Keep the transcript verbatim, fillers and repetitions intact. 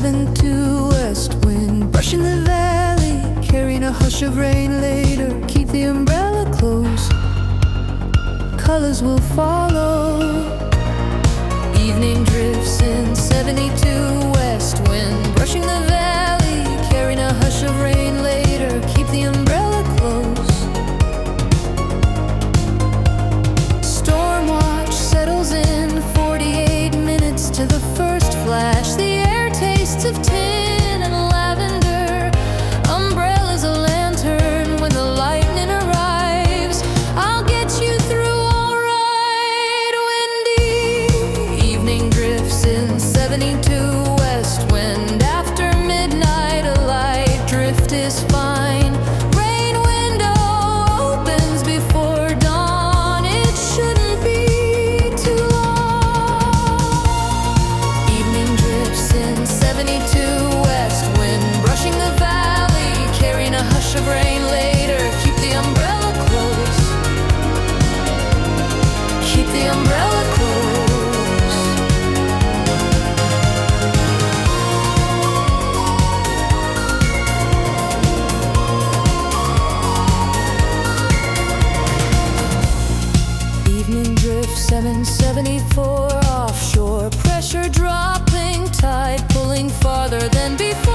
seventh to west wind, brushing the valley, carrying a hush of rain later. Keep the umbrella close, colors will follow. Evening drifts in seventy-two west wind, brushing the valley, carrying a hush of rain later. Keep the umbrella close. Storm watch settles in, forty-eight minutes to the first flash. The air tastes of tin and lavender. Umbrella's a lantern when the lightning arrives. I'll get you through all right, Windy. Evening drifts in seventy-two west wind. After midnight a light drift is fine. Rain window opens before dawn. It shouldn't be too long. Evening drifts in seventy-two west wind, brushing the valley, carrying a hush of rain later. Keep the umbrella close. Keep the umbrella close. Evening drift seven seventy-four offshore, pressure dropping, tide pulling farther than before.